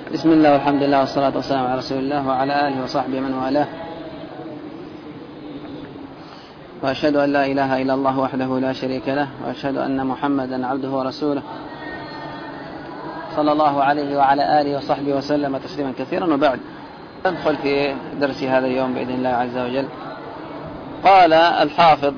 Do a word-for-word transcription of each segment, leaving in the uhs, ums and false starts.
بسم الله والحمد لله والصلاة والسلام على رسول الله وعلى آله وصحبه من والاه، وأشهد أن لا إله إلا الله وحده لا شريك له، وأشهد أن محمدا عبده ورسوله صلى الله عليه وعلى آله وصحبه وسلم تسليما كثيرا. وبعد، ندخل في درس هذا اليوم بإذن الله عز وجل. قال الحافظ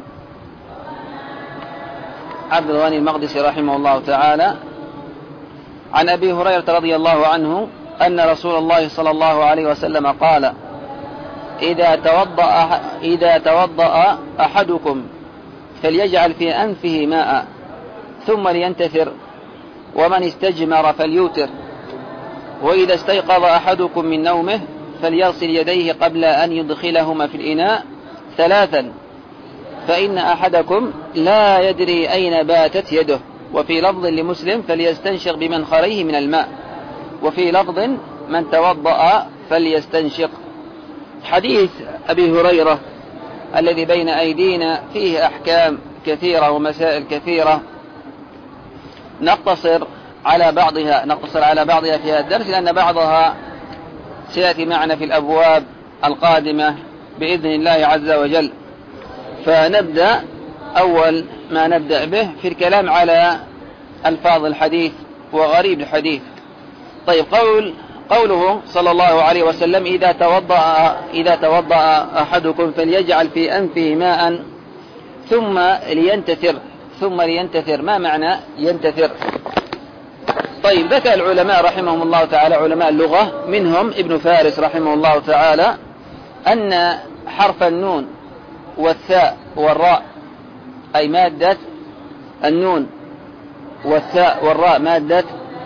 عبد الغني المقدسي رحمه الله تعالى: عن أبي هريرة رضي الله عنه أن رسول الله صلى الله عليه وسلم قال: إذا توضأ, إذا توضأ أحدكم فليجعل في أنفه ماء ثم لينتثر، ومن استجمر فليوتر، وإذا استيقظ أحدكم من نومه فليغسل يديه قبل أن يدخلهما في الإناء ثلاثا، فإن أحدكم لا يدري أين باتت يده. وفي لفظ لمسلم: فليستنشق بمنخريه من الماء. وفي لفظ: من توضأ فليستنشق. حديث أبي هريرة الذي بين أيدينا فيه أحكام كثيرة ومسائل كثيرة، نقتصر على بعضها نقتصر على بعضها في هذا الدرس، لأن بعضها سيأتي معنا في الأبواب القادمة بإذن الله عز وجل. فنبدأ أول ما نبدأ به في الكلام على ألفاظ الحديث وغريب الحديث. طيب، قول قوله صلى الله عليه وسلم: إذا توضأ إذا توضأ أحدكم فليجعل في أنفه ماء ثم لينتثر. ثم لينتثر، ما معنى ينتثر؟ طيب، ذكر العلماء رحمهم الله تعالى، علماء اللغة، منهم ابن فارس رحمه الله تعالى، أن حرف النون والثاء والراء، أي مادة النون والثاء والراء مادة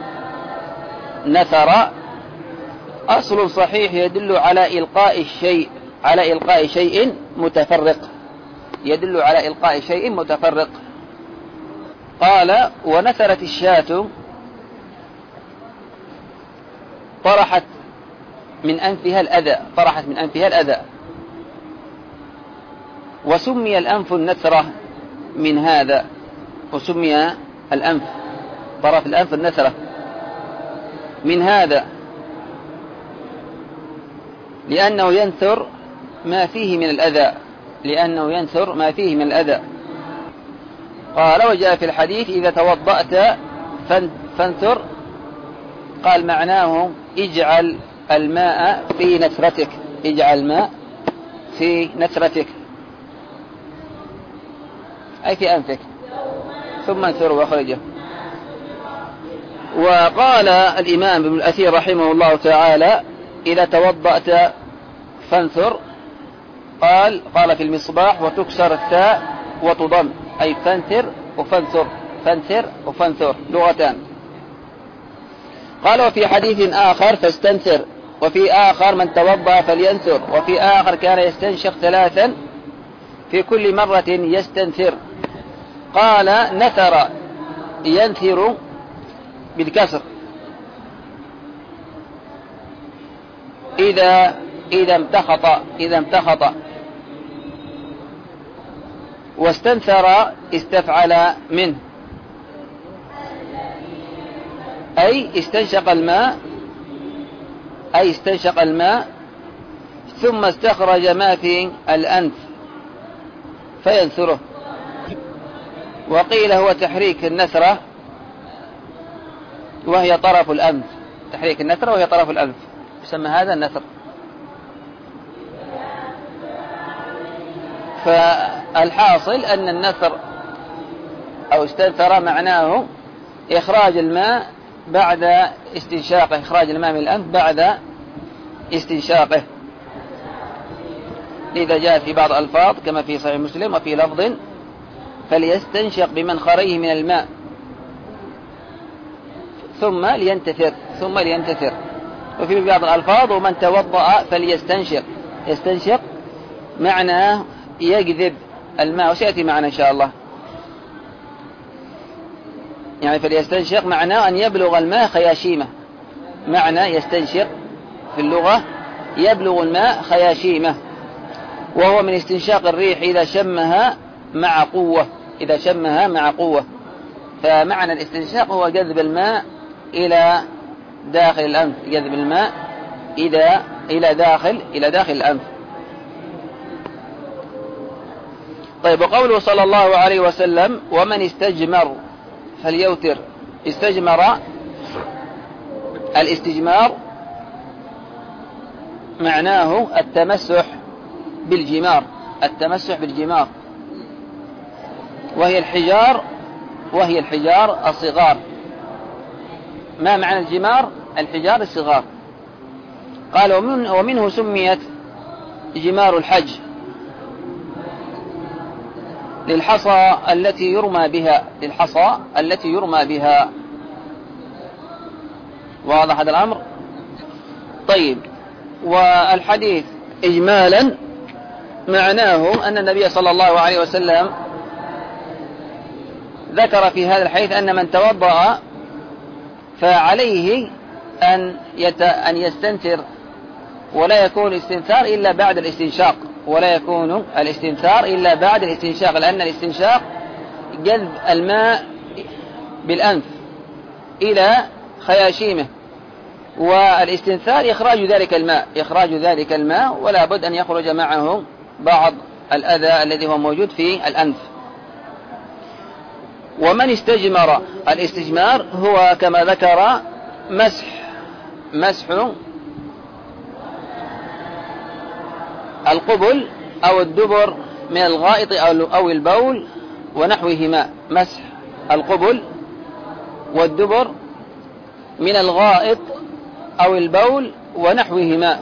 نثر، أصل صحيح يدل على إلقاء الشيء على إلقاء شيء متفرق يدل على إلقاء شيء متفرق. قال: ونثرت الشاة طرحت من أنفها الأذى طرحت من أنفها الأذى وسمي الأنف النثرة من هذا وسمي الأنف طرف الأنف النثرة من هذا لأنه ينثر ما فيه من الأذى لأنه ينثر ما فيه من الأذى. قال: وجاء في الحديث: إذا توضأت فانثر. قال: معناه اجعل الماء في نثرتك اجعل الماء في نثرتك أي في أنفك، ثم انثر واخرجه. وقال الإمام ابن الأثير رحمه الله تعالى: إذا توضأت فانثر. قال قال في المصباح: وتكسر الثاء وتضم، أي فانثر وفانثر فانثر وفانثر، لغتان. قال: وفي حديث آخر: فاستنثر. وفي آخر: من توضأ فلينثر. وفي آخر: كان يستنشق ثلاثا في كل مرة يستنثر. قال: نثر ينثر بالكسر إذا إذا امتخط إذا امتخط واستنثر استفعل منه، أي استنشق الماء أي استنشق الماء ثم استخرج ما في الأنف فينثره. وقيل هو تحريك النثرة وهي طرف الأنف تحريك النثرة وهي طرف الأنف، يسمى هذا النثر. فالحاصل أن النثر أو استنثر معناه إخراج الماء بعد استنشاقه إخراج الماء من الأنف بعد استنشاقه. لذا جاء في بعض الألفاظ كما في صحيح مسلم: وفي لفظ: فليستنشق بمنخريه من الماء ثم لينتثر ثم لينتثر. وفي بعض الألفاظ: ومن توضأ فليستنشق. يستنشق معناه يجذب الماء، وسيأتي معنا إن شاء الله. يعني فليستنشق معناه أن يبلغ الماء خياشيمه. معنى يستنشق في اللغة يبلغ الماء خياشيمه، وهو من استنشاق الريح إذا شمها مع قوة إذا شمها مع قوة فمعنى الاستنشاق هو جذب الماء إلى داخل الأنف، جذب الماء إلى إلى داخل إلى داخل الأنف. طيب، وقوله صلى الله عليه وسلم ومن استجمر فليوتر. استجمر، الاستجمار معناه التمسح بالجمار، التمسح بالجمار، وهي الحجار وهي الحجار الصغار. ما معنى الجمار؟ الحجار الصغار. قال ومن ومنه سميت جمار الحج للحصى التي يرمى بها للحصى التي يرمى بها. واضح هذا الأمر؟ طيب، والحديث إجمالا معناه أن النبي صلى الله عليه وسلم ذكر في هذا الحديث أن من توضأ فعليه أن يت... أن يستنثر، ولا يكون الاستنثار إلا بعد الاستنشاق، ولا يكون الاستنثار إلا بعد الاستنشاق، لأن الاستنشاق جذب الماء بالأنف إلى خياشيمه، والاستنثار إخراج ذلك الماء إخراج ذلك الماء ولا بد أن يخرج معه بعض الأذى الذي هو موجود في الأنف. ومن استجمر، الاستجمار هو كما ذكر مسح مسح القبل أو الدبر من الغائط أو البول ونحوهما. مسح القبل والدبر من الغائط أو البول ونحوهما.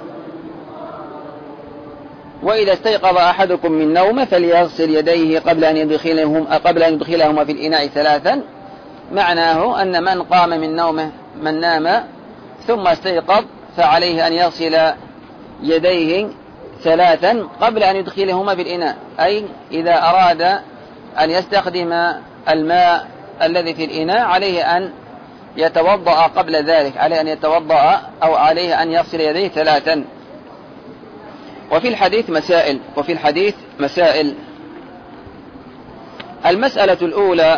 وإذا استيقظ أحدكم من نومه فليغسل يديه قبل أن يدخلهما قبل أن يدخلهما في الإناء ثلاثا. معناه أن من قام من نومه من نام ثم استيقظ فعليه أن يغسل يديه ثلاثا قبل أن يدخلهما في الإناء، أي إذا أراد أن يستخدم الماء الذي في الإناء عليه أن يتوضأ قبل ذلك، عليه أن يتوضأ أو عليه أن يغسل يديه ثلاثا. وفي الحديث مسائل وفي الحديث مسائل المسألة الأولى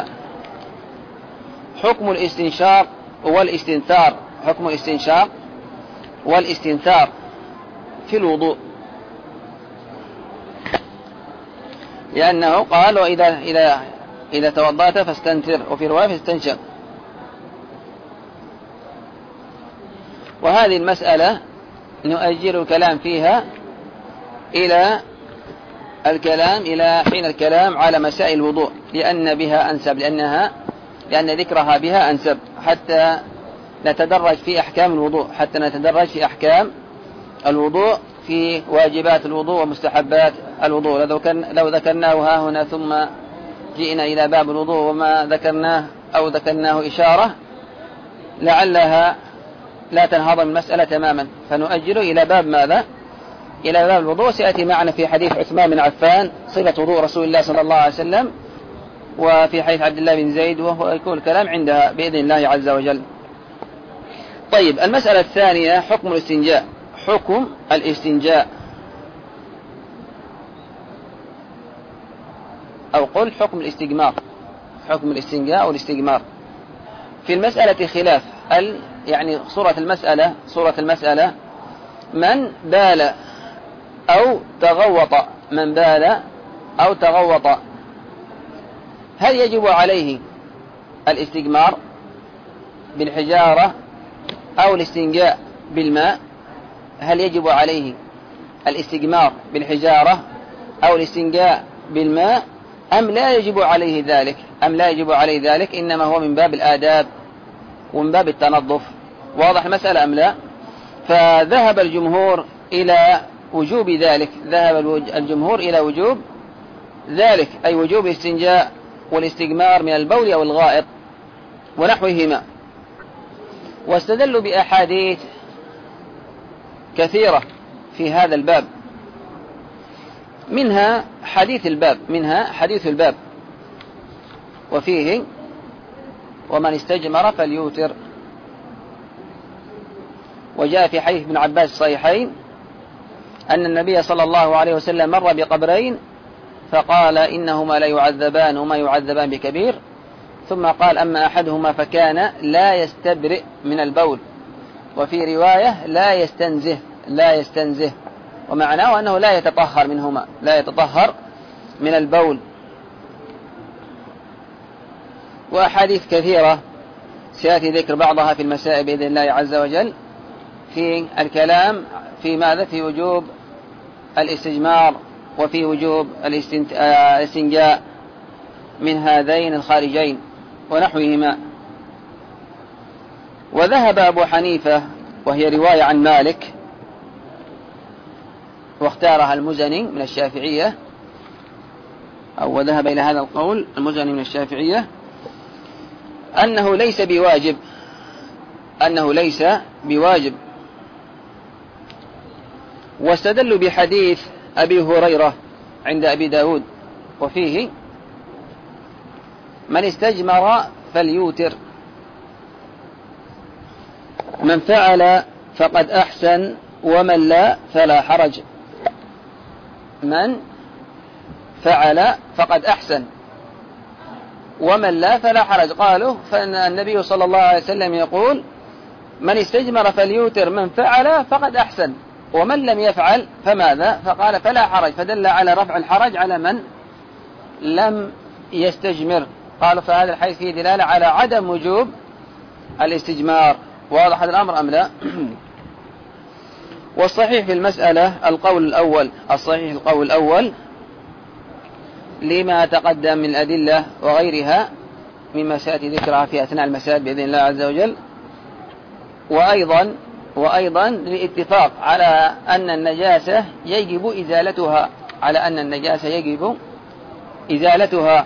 حكم الاستنشاق والاستنثار حكم الاستنشاق والاستنثار في الوضوء، لأنه قال وإذا إذا إذا توضأت فاستنثر، وفي رواية فاستنشق. وهذه المسألة نؤجل الكلام فيها إلى الكلام إلى حين الكلام على مسائل الوضوء، لأن بها أنسب لأنها لأن ذكرها بها أنسب، حتى نتدرج في أحكام الوضوء حتى نتدرج في أحكام الوضوء في واجبات الوضوء ومستحبات الوضوء. لو كان لو ذكرناه ها هنا ثم جئنا إلى باب الوضوء وما ذكرناه أو ذكرناه إشارة لعلها لا تنهضم المسألة تماما، فنؤجل إلى باب ماذا؟ إلى باب الوضوء. سيأتي معنا في حديث عثمان بن عفان صفة وضوء رسول الله صلى الله عليه وسلم، وفي حديث عبد الله بن زيد، وهو يكون الكلام عندها بإذن الله عز وجل. طيب، المسألة الثانية حكم الاستنجاء حكم الاستنجاء أو قل حكم الاستجمار حكم الاستنجاء أو الاستجمار. في المسألة خلاف، ال يعني صورة المسألة صورة المسألة من بال أو تغوط من بال أو تغوط هل يجب عليه الاستجمار بالحجارة أو الاستنجاء بالماء؟ هل يجب عليه الاستجمار بالحجارة أو الاستنجاء بالماء أم لا يجب عليه ذلك أم لا يجب عليه ذلك إنما هو من باب الآداب ومن باب التنظف؟ واضح المسألة أم لا؟ فذهب الجمهور إلى وجوب ذلك ذهب الجمهور إلى وجوب ذلك، أي وجوب الاستنجاء والاستجمار من البول أو الغائط ونحوهما، واستدلوا بأحاديث كثيرة في هذا الباب، منها حديث الباب منها حديث الباب وفيه ومن استجمر فليوتر. وجاء في حديث ابن عباس الصحيحين أن النبي صلى الله عليه وسلم مر بقبرين فقال إنهما لا يعذبان وما يعذبان بكبير، ثم قال أما أحدهما فكان لا يستبرئ من البول وفي رواية لا يستنزه لا يستنزه ومعناه أنه لا يتطهر منهما لا يتطهر من البول. وأحاديث كثيرة سيأتي ذكر بعضها في المسائل بإذن الله عز وجل في الكلام في ماذا في وجوب الاستجمار وفي وجوب الاستنجاء من هذين الخارجين ونحوهما. وذهب أبو حنيفة وهي رواية عن مالك واختارها المزني من الشافعية أو وذهب إلى هذا القول المزني من الشافعية أنه ليس بواجب أنه ليس بواجب واستدلوا بحديث أبي هريرة عند أبي داود وفيه من استجمر فليوتر من فعل فقد أحسن ومن لا فلا حرج. من فعل فقد أحسن ومن لا فلا حرج. قالوا فإن النبي صلى الله عليه وسلم يقول من استجمر فليوتر من فعل فقد أحسن ومن لم يفعل فماذا؟ فقال فلا حرج، فدل على رفع الحرج على من لم يستجمر. قالوا فهذا الحديث فيه دلالة على عدم وجوب الاستجمار. واضح هذا الأمر أم لا؟ والصحيح في المسألة القول الأول الصحيح القول الأول لما تقدم من الأدلة وغيرها مما سيأتي ذكرها في أثناء المسائل بإذن الله عز وجل. وأيضا وأيضا للاتفاق على أن النجاسة يجب إزالتها على أن النجاسة يجب إزالتها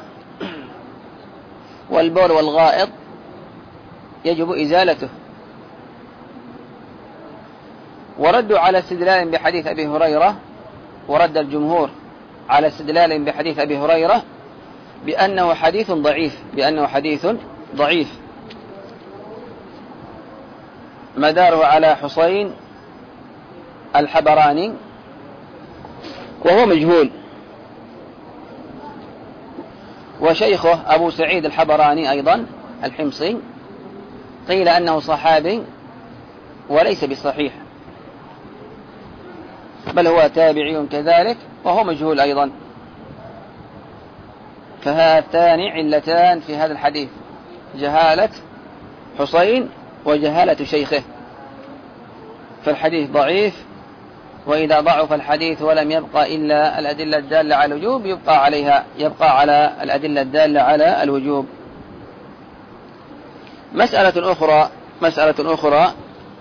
والبول والغائط يجب إزالته. وردوا على استدلال بحديث أبي هريرة ورد الجمهور على استدلال بحديث أبي هريرة بأنه حديث ضعيف بأنه حديث ضعيف مداره على حسين الحبراني وهو مجهول، وشيخه أبو سعيد الحبراني أيضا الحمصي قيل أنه صحابي وليس بصحيح بل هو تابعي كذلك وهو مجهول أيضا. فهاتان علتان في هذا الحديث جهالة حسين وجهالة شيخه، فالحديث ضعيف. وإذا ضعف الحديث ولم يبقى إلا الأدلة الدالة على الوجوب يبقى عليها يبقى على الأدلة الدالة على الوجوب. مسألة أخرى مسألة أخرى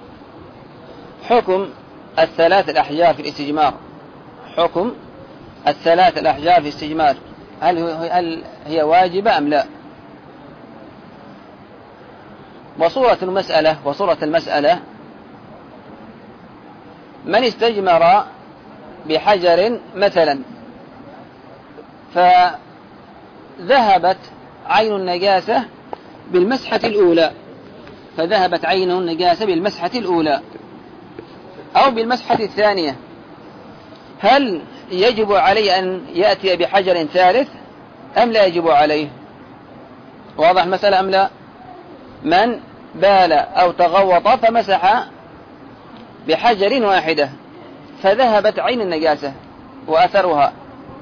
حكم الثلاث الأحجار في الاستجمار. حكم الثلاث الأحجار في الاستجمار هل هل هي واجبة أم لا؟ وصورة المسألة وصورة المسألة من استجمر بحجر مثلا فذهبت عين النجاسة بالمسحة الأولى فذهبت عين النجاسة بالمسحة الأولى أو بالمسحة الثانية، هل يجب عليه أن يأتي بحجر ثالث أم لا يجب عليه؟ واضح المسألة أم لا؟ من بال أو تغوط فمسح بحجر واحدة فذهبت عين النجاسة وأثرها،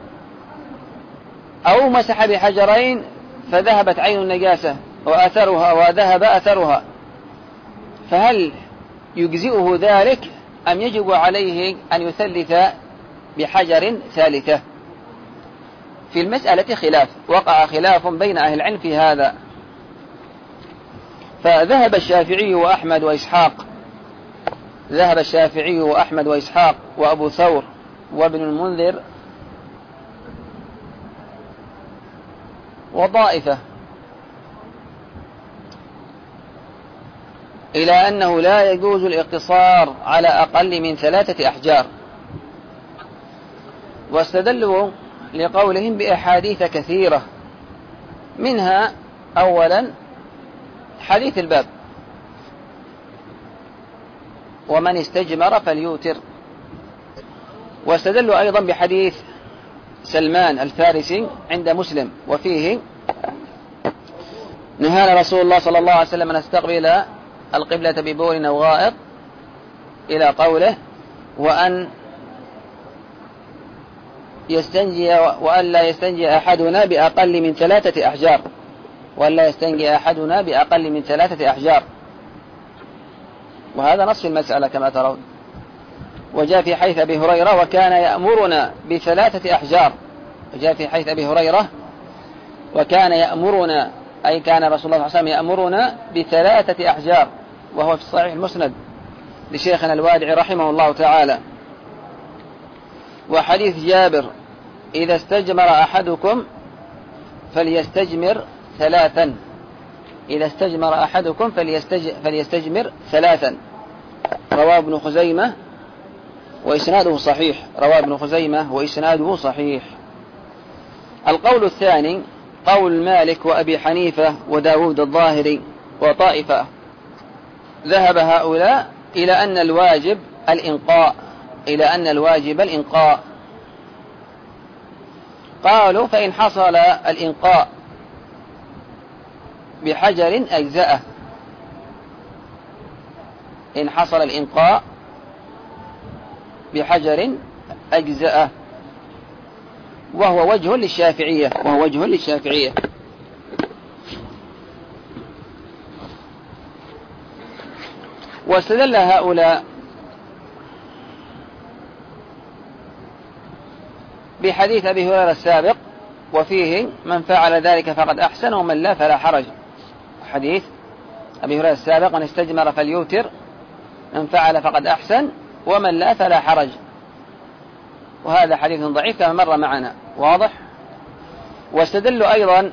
أو مسح بحجرين فذهبت عين النجاسة وأثرها وذهب أثرها، فهل يجزئه ذلك أم يجب عليه أن يثلث بحجر ثالثة؟ في المسألة خلاف، وقع خلاف بين أهل العلم في هذا. فذهب الشافعي وأحمد وإسحاق ذهب الشافعي وأحمد وإسحاق وأبو ثور وابن المنذر وطائفة إلى أنه لا يجوز الاقتصار على أقل من ثلاثة أحجار، واستدلوا لقولهم بأحاديث كثيرة، منها أولا حديث الباب ومن استجمر فليوتر، واستدلوا أيضا بحديث سلمان الفارسي عند مسلم وفيه نهانا رسول الله صلى الله عليه وسلم أن نستقبل القبلة ببول أو غائط إلى قوله وأن يستنجي وأن لا يستنجي أحدنا بأقل من ثلاثة أحجار وأن لا يستنجي أحدنا بأقل من ثلاثة أحجار، وهذا نص المسألة كما ترون. وجاء في حيث أبي هريرة وكان يأمرنا بثلاثة أحجار، وجاء في حيث أبي هريرة وكان يأمرنا، أي كان رسول الله صلى الله عليه وسلم يأمرنا بثلاثة أحجار، وهو في الصحيح المسند لشيخنا الوادعي رحمه الله تعالى. وحديث جابر إذا استجمر أحدكم فليستجمر ثلاثا، إذا استجمر أحدكم فليستج... فليستجمر ثلاثا، رواه ابن خزيمة وإسناده صحيح، رواه ابن خزيمة وإسناده صحيح. القول الثاني قول مالك وأبي حنيفة وداود الظاهري وطائفة، ذهب هؤلاء إلى أن الواجب الإنقاء، إلى أن الواجب الإنقاء. قالوا فإن حصل الإنقاء بحجر أجزأه، إن حصل الإنقاء بحجر أجزأه، وهو وجه للشافعية، وهو وجه للشافعية. واستدل هؤلاء بحديث أبي هريرة السابق وفيه من فعل ذلك فقد أحسن ومن لا فلا حرج. حديث أبي هريرة السابق من استجمر فليوتر، من فعل فقد أحسن ومن لا فلا حرج، وهذا حديث ضعيف كما مر معنا، واضح. واستدلوا أيضا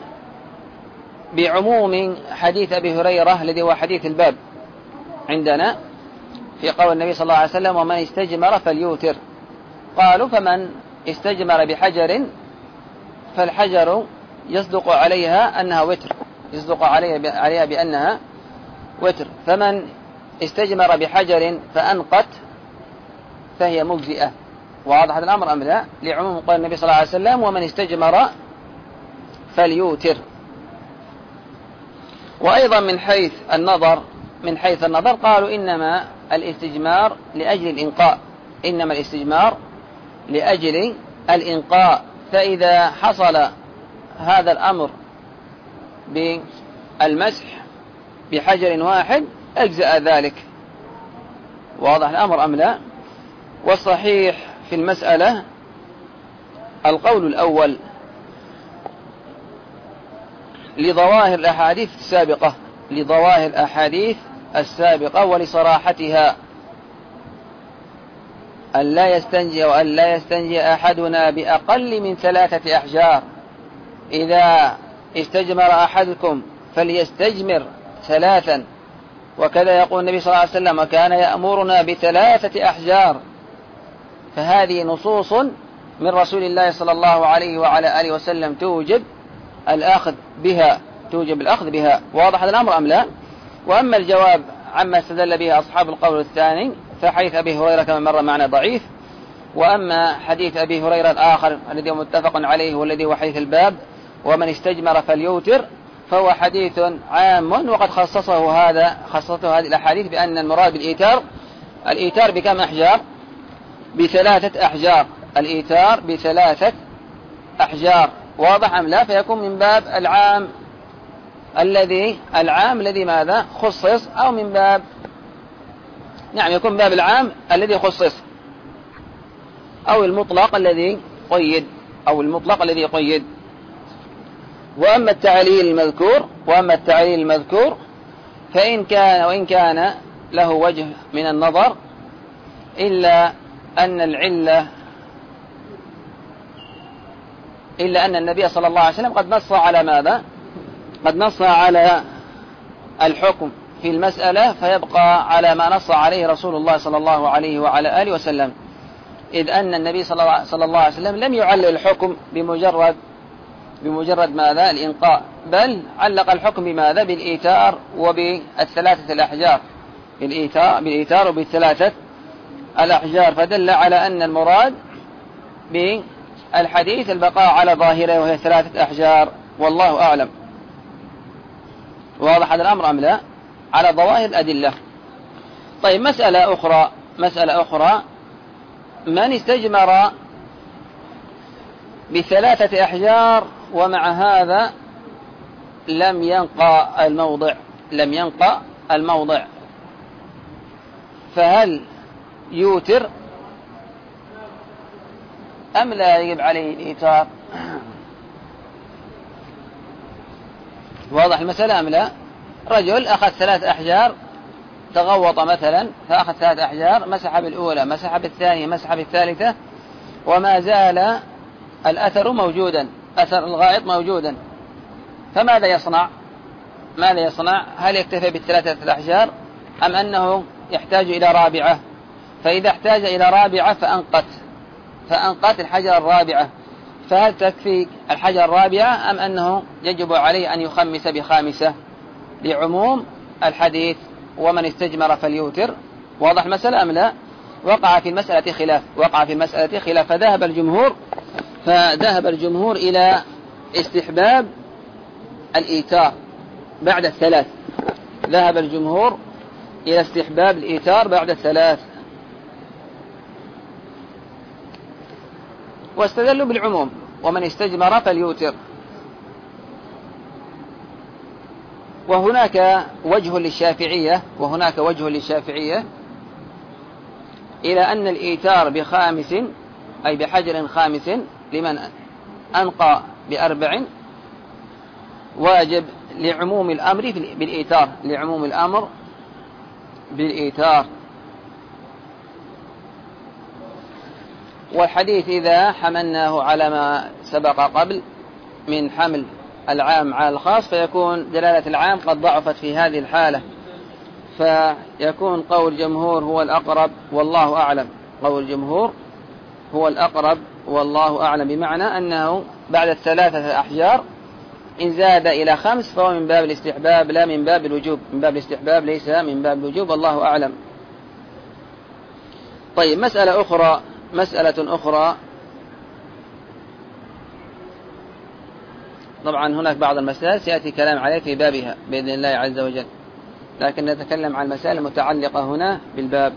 بعموم حديث أبي هريرة الذي هو حديث الباب عندنا في قول النبي صلى الله عليه وسلم ومن استجمر فليوتر. قالوا فمن استجمر بحجر فالحجر يصدق عليها أنها وتر، يصدق عليها بأنها وتر، فمن استجمر بحجر فأنقت فهي مجزئة. واضح الأمر أم لا؟ لعموم قول النبي صلى الله عليه وسلم ومن استجمر فليوتر. وأيضا من حيث النظر من حيث النظر قالوا إنما الاستجمار لأجل الإنقاء، إنما الاستجمار لأجل الإنقاء، فإذا حصل هذا الأمر بالمسح بحجر واحد أجزأ ذلك. واضح الأمر أم لا؟ والصحيح في المسألة القول الأول لظواهر الأحاديث السابقة، لظواهر الأحاديث السابقة ولصراحتها، أن لا يستنجي وأن لا يستنجي أحدنا بأقل من ثلاثة أحجار، إذا استجمر أحدكم فليستجمر ثلاثا، وكذا يقول النبي صلى الله عليه وسلم وكان يأمرنا بثلاثة أحجار. فهذه نصوص من رسول الله صلى الله عليه وعلى آله وسلم توجب الأخذ بها، توجب الأخذ بها. واضح الأمر أم لا؟ وأما الجواب عما استدل به أصحاب القول الثاني فحديث أبي هريرة كما مر معنا ضعيف، وأما حديث أبي هريرة الآخر الذي هو متفق عليه والذي هو حديث الباب ومن استجمر فليوتر فهو حديث عام، وقد خصصه هذا خصصته هذه الأحاديث بأن المراد بالإيتار الإيتار بكم أحجار؟ بثلاثة أحجار، الإيتار بثلاثة أحجار. واضح أم لا؟ فيكون من باب العام الذي العام الذي ماذا خصص، أو من باب نعم يكون باب العام الذي خصص، أو المطلق الذي قيد، أو المطلق الذي قيد. وأما التعليل المذكور وأما التعليل المذكور فإن كان وإن كان له وجه من النظر، إلا أن العلة إلا أن النبي صلى الله عليه وسلم قد نص على ماذا؟ قد نص على الحكم في المسألة، فيبقى على ما نص عليه رسول الله صلى الله عليه وعلى آله وسلم، إذ أن النبي صلى الله عليه وسلم لم يعلل الحكم بمجرد بمجرد ماذا؟ الإنقاء، بل علق الحكم بماذا؟ بالإيتار وبالثلاثة الأحجار، بالإيتار, بالإيتار وبالثلاثة الأحجار، فدل على أن المراد بالحديث البقاء على ظاهره وهي ثلاثة أحجار، والله أعلم. واضح هذا الأمر أم لا؟ على ظواهر الأدلة. طيب مسألة أخرى مسألة أخرى: من استجمر بثلاثة أحجار ومع هذا لم ينقى الموضع لم ينقى الموضع فهل يوتر أم لا يجب عليه الإيتار؟ واضح المسألة أم لا؟ رجل أخذ ثلاث أحجار، تغوط مثلا فأخذ ثلاث أحجار، مسح بالأولى، مسح بالثانية، مسح بالثالثة، وما زال الأثر موجودا، أثر الغائط موجودا، فماذا يصنع؟ ماذا يصنع؟ هل يكتفي بالثلاثة الأحجار أم أنه يحتاج إلى رابعة؟ فإذا احتاج إلى رابعة فأنقت فأنقت الحجر الرابعة، فهل تكفي الحجر الرابعة أم أنه يجب عليه أن يخمس بخامسة لعموم الحديث ومن استجمر فليوتر؟ واضح المسألة أم لا؟ وقع في المسألة خلاف وقع في المسألة خلاف فذهب الجمهور فذهب الجمهور إلى استحباب الإيتار بعد الثلاث ذهب الجمهور إلى استحباب الإيتار بعد الثلاث، واستدلوا بالعموم ومن استجمر فليوتر. وهناك وجه للشافعية وهناك وجه للشافعية إلى أن الإيتار بخامس أي بحجر خامس لمن أنقى بأربع واجب لعموم الأمر بالإيتار لعموم الأمر بالإيتار. والحديث إذا حملناه على ما سبق قبل من حمل العام على الخاص فيكون دلالة العام قد ضعفت في هذه الحالة، فيكون قول جمهور هو الأقرب والله أعلم قول جمهور هو الأقرب والله أعلم، بمعنى أنه بعد الثلاثة أحجار إن زاد إلى خمس فهو من باب الاستحباب لا من باب الوجوب من باب الاستحباب ليس من باب الوجوب والله أعلم. طيب، مسألة أخرى مسألة أخرى طبعا هناك بعض المسائل سيأتي كلام عليه في بابها بإذن الله عز وجل، لكن نتكلم عن المسائل المتعلقة هنا بالباب،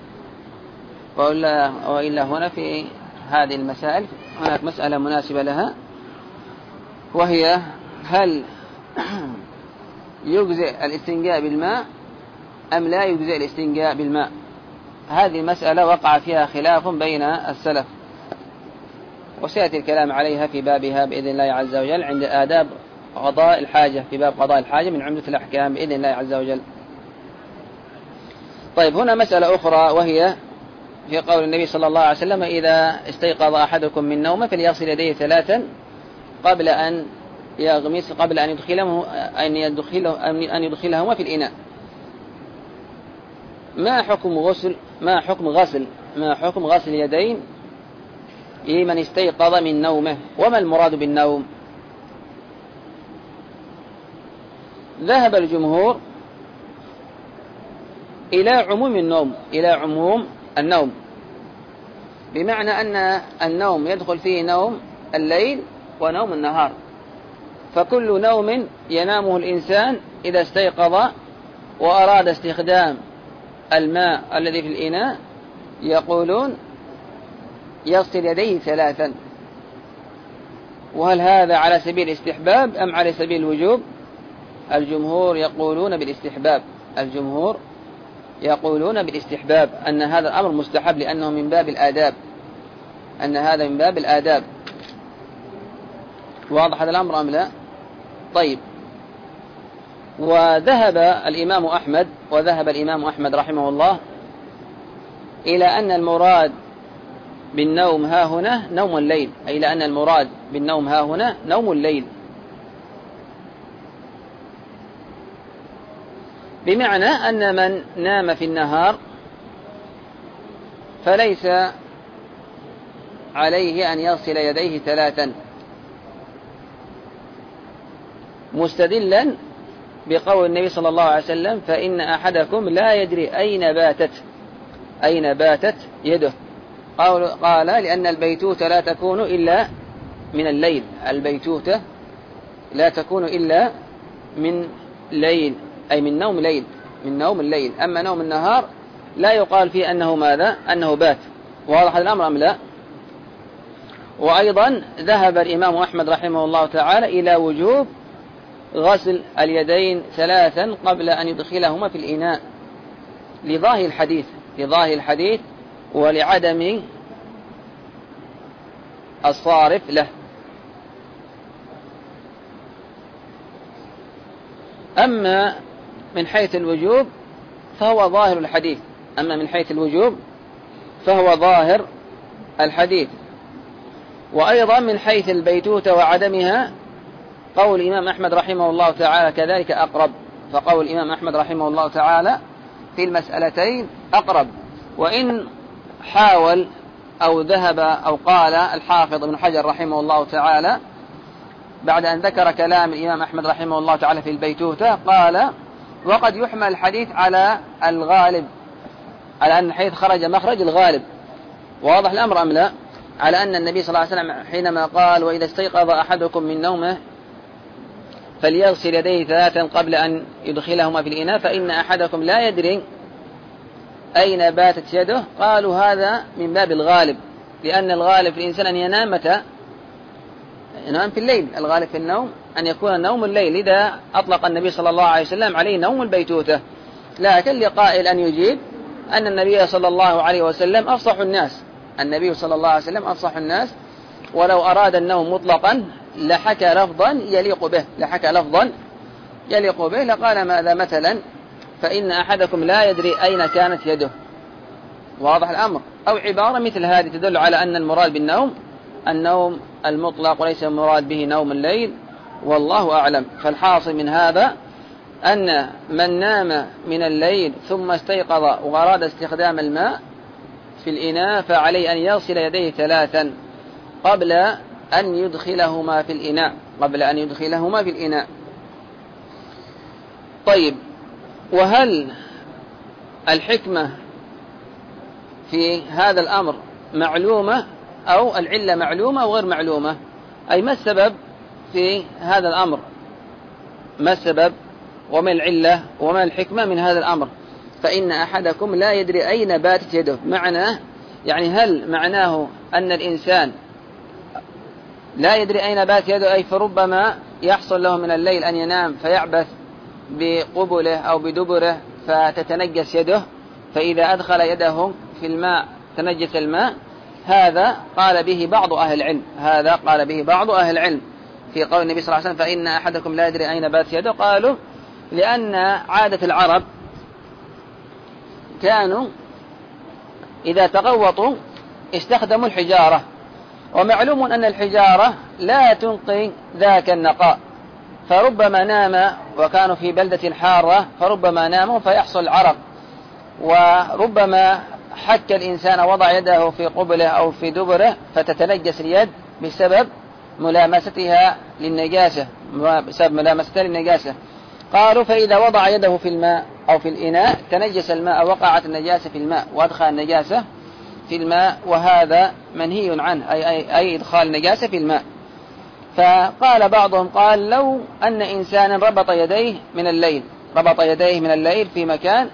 وإلا, وإلا هنا في هذه المسائل هناك مسألة مناسبة لها، وهي هل يجزئ الاستنجاء بالماء أم لا يجزئ الاستنجاء بالماء؟ هذه المسألة وقع فيها خلاف بين السلف، وسيأتي الكلام عليها في بابها بإذن الله عز وجل عند آداب قضاء الحاجة في باب قضاء الحاجة من عمدة الأحكام بإذن الله عز وجل. طيب، هنا مسألة أخرى وهي في قول النبي صلى الله عليه وسلم: إذا استيقظ أحدكم من نومه فليغسل يديه ثلاثا قبل أن يغمس قبل أن يدخله أن يدخله أن يدخلهما في الإناء. ما حكم غسل ما حكم غسل ما حكم غسل اليدين لمن استيقظ من نومه؟ وما المراد بالنوم؟ ذهب الجمهور إلى عموم النوم إلى عموم النوم بمعنى أن النوم يدخل فيه نوم الليل ونوم النهار، فكل نوم ينامه الإنسان إذا استيقظ وأراد استخدام الماء الذي في الإناء يقولون يغسل يديه ثلاثا. وهل هذا على سبيل الاستحباب أم على سبيل الوجوب؟ الجمهور يقولون بالاستحباب الجمهور يقولون بالاستحباب أن هذا الأمر مستحب لأنه من باب الآداب أن هذا من باب الآداب. واضح هذا الأمر أم لا؟ طيب، وذهب الإمام أحمد وذهب الإمام أحمد رحمه الله إلى أن المراد بالنوم ها هنا نوم الليل، أي إلى أن المراد بالنوم ها هنا نوم الليل، بمعنى أن من نام في النهار فليس عليه أن يغسل يديه ثلاثا، مستدلا بقول النبي صلى الله عليه وسلم: فإن أحدكم لا يدري أين باتت أين باتت يده. قال: لأن البيتوتة لا تكون إلا من الليل البيتوتة لا تكون إلا من ليل أي من نوم ليل من نوم الليل أما نوم النهار لا يقال فيه أنه ماذا؟ أنه بات. واضح الأمر أم لا؟ وأيضا ذهب الإمام أحمد رحمه الله تعالى إلى وجوب غسل اليدين ثلاثا قبل أن يدخلهما في الإناء لظاهر الحديث لظاهر الحديث ولعدم الصارف له. أما من حيث الوجوب فهو ظاهر الحديث أما من حيث الوجوب فهو ظاهر الحديث. وأيضا من حيث البيتوتة وعدمها قول الإمام أحمد رحمه الله تعالى كذلك أقرب. فقول الإمام أحمد رحمه الله تعالى في المسألتين أقرب. وإن حاول أو ذهب أو قال الحافظ ابن حجر رحمه الله تعالى بعد أن ذكر كلام الإمام أحمد رحمه الله تعالى في البيتوتة قال وقد يحمل الحديث على الغالب على أن الحديث خرج مخرج الغالب. واضح الأمر أم لا؟ على أن النبي صلى الله عليه وسلم حينما قال وإذا استيقظ أحدكم من نومه فليغسل يديه ثلاثا قبل أن يدخلهما في الإناء فإن أحدكم لا يدري أين باتت يده. قالوا هذا من باب الغالب لأن الغالب في الإنسان أن ينام متى؟ ينام في الليل. الغالب في النوم أن يكون نوم الليل. إذا أطلق النبي صلى الله عليه وسلم عليه نوم البيتوتة. لكن لقائل أن يجيب أن النبي صلى الله عليه وسلم أفصح الناس النبي صلى الله عليه وسلم أفصح الناس ولو أراد النوم مطلقا لحكى لفظا يليق به لحكى لفظا يليق به لقال ماذا مثلا فإن أحدكم لا يدري أين كانت يده. واضح الأمر. أو عبارة مثل هذه تدل على أن المراد بالنوم النوم المطلق وليس المراد به نوم الليل والله أعلم. فالحاصل من هذا أن من نام من الليل ثم استيقظ وأراد استخدام الماء في الإناء فعليه أن يغسل يديه ثلاثا قبل أن يدخلهما في الإناء قبل أن يدخلهما في الإناء. طيب وهل الحكمة في هذا الأمر معلومة أو العلة معلومة أو غير معلومة؟ أي ما السبب في هذا الأمر؟ ما السبب وما العلة وما الحكمة من هذا الأمر؟ فإن أحدكم لا يدري أين باتت يده. معناه يعني هل معناه أن الإنسان لا يدري أين بات يده أي فربما يحصل له من الليل أن ينام فيعبث بقبله أو بدبره فتتنجس يده فإذا أدخل يده في الماء تنجس الماء؟ هذا قال به بعض أهل العلم هذا قال به بعض أهل العلم في قول النبي صلى الله عليه وسلم فإن أحدكم لا يدري أين بات يده. قالوا لأن عادة العرب كانوا إذا تغوطوا استخدموا الحجارة ومعلوم أن الحجارة لا تنقي ذاك النقاء فربما نام وكانوا في بلدة حارة فربما ناموا فيحصل عرق وربما حك الإنسان وضع يده في قبله أو في دبره فتتنجس اليد بسبب ملامستها للنجاسة بسبب ملامستها للنجاسة. قالوا فإذا وضع يده في الماء أو في الإناء تنجس الماء وقعت النجاسة في الماء وأدخل النجاسة في الماء وهذا منهي عنه أي, أي, أي إدخال النجاسة في الماء. فقال بعضهم قال لو أن إنسانا ربط يديه من الليل ربط يديه من الليل في مكان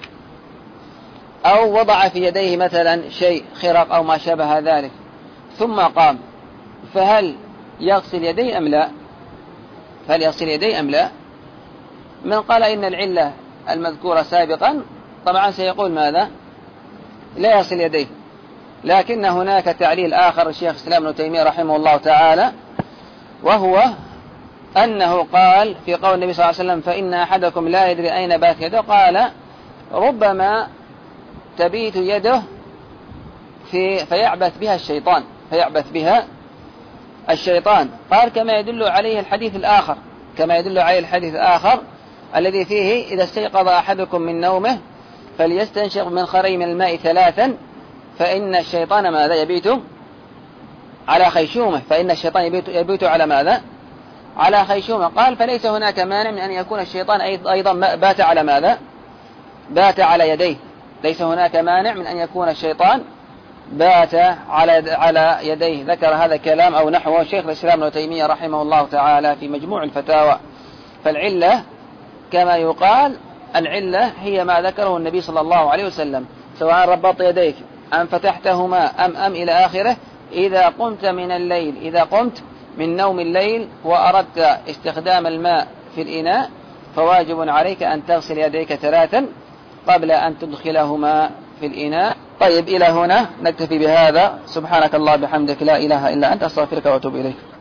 أو وضع في يديه مثلا شيء خرق أو ما شابه ذلك ثم قام فهل يغسل يديه أم لا؟ هل يغسل يديه أم لا؟ من قال إن العلة المذكورة سابقا طبعا سيقول ماذا؟ لا يغسل يديه. لكن هناك تعليل آخر الشيخ الإسلام ابن تيمية رحمه الله تعالى وهو أنه قال في قول النبي صلى الله عليه وسلم فإن أحدكم لا يدري أين بات يده قال ربما تبيت يده في فيعبث بها الشيطان فيعبث بها الشيطان. قال كما يدل عليه الحديث الآخر كما يدل عليه الحديث الآخر الذي فيه إذا استيقظ أحدكم من نومه فليستنشق من خري من الماء ثلاثا فإن الشيطان ماذا يبيت على خيشومه فإن الشيطان يبيت, يبيت على ماذا على خيشومه. قال فليس هناك مانع من أن يكون الشيطان أيضا بات على ماذا بات على يديه. ليس هناك مانع من أن يكون الشيطان بات على على يديه. ذكر هذا الكلام أو نحوه شيخ الإسلام ابن تيمية رحمه الله تعالى في مجموع الفتاوى. فالعلة كما يقال العلة هي ما ذكره النبي صلى الله عليه وسلم، سواء ربطت يديك أم فتحتهما أم أم إلى آخره. إذا قمت من الليل إذا قمت من نوم الليل وأردت استخدام الماء في الإناء فواجب عليك أن تغسل يديك ثلاثا قبل أن تدخلهما في الإناء. طيب، إلى هنا نكتفي بهذا. سبحانك الله بحمدك، لا إله إلا أنت، أستغفرك وأتوب إليك.